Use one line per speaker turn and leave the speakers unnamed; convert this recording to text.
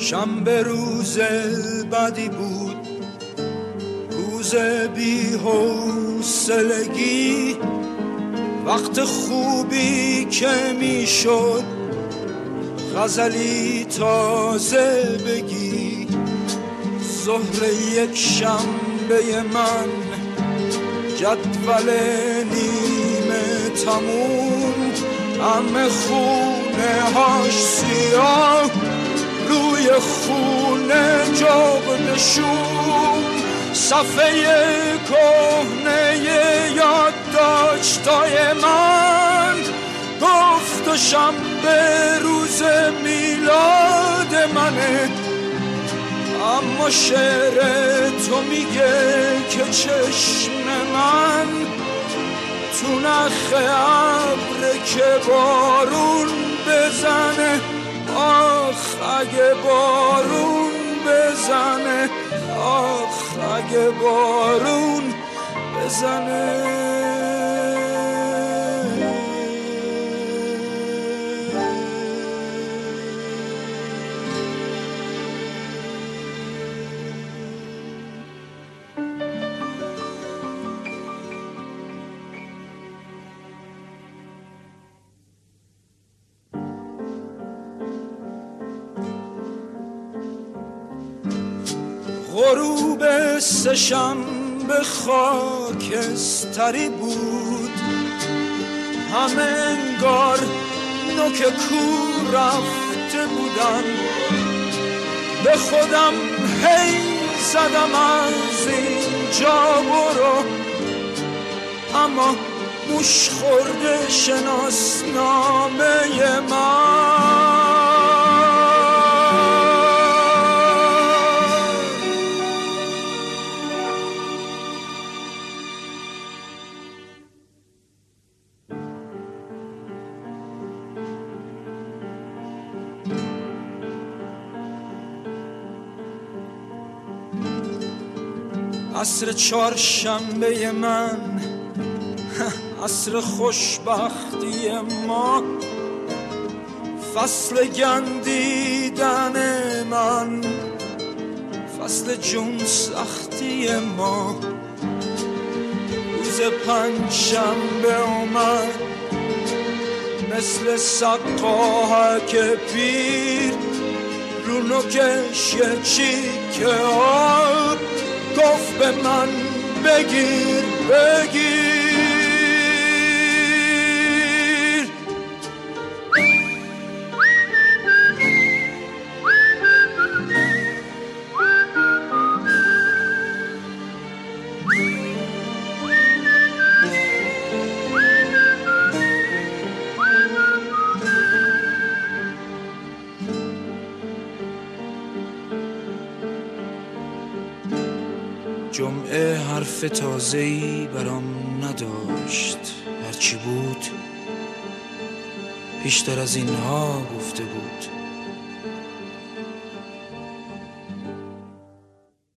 شنبه روز بدی بود، روز بی حوصلگی، وقت خوبی که میشد غزلی تازه بگی. ظهر یک شنبه من، جدول نیمه تموم، همه خونه هاش سیاه، روی خونه جغدشون، صفحه کهنه یادداشتای من گفت و شنبه روز میلاد منه. اما شعر تو میگه که چشم من تو نخ ابر که بارون بزنه، آخ اگه بارون بزنه، آخ اگه بارون بزنه. غروب سه‌شنبه خاکستری بود، همه انگار نوک کور رفته بودن. به خودم هی زدم از اینجا برو، اما موش خورده شناسنامه من. عصر چهارشنبه من، عصر خوشبختی ما، فصل گندیدن من، فصل جون سختی ما. روز پنجشنبه اومد مثل سقاهک پیر، رو نوکش یه چیکه آب گفت به من بگیر بگیر. جمعه حرف تازه‌ای برام نداشت، هرچی بود پیشتر از اینها گفته بود.